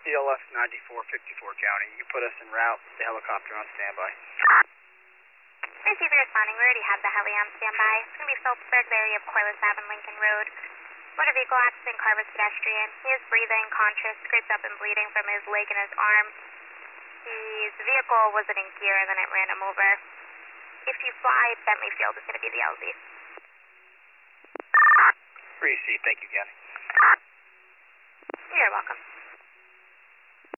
CLF 9454 County. You can put us en route. The helicopter on standby. Receiver responding. We already have the heli on standby. It's going to be Phillipsburg, the area of Corliss Ave and Lincoln Road. Motor vehicle accident, car was pedestrian. He is breathing, conscious, scraped up and bleeding from his leg and his arm. His vehicle wasn't in gear and then it ran him over. If you fly, Bentley Field is going to be the LZ. Receive. Thank you, County. You're welcome.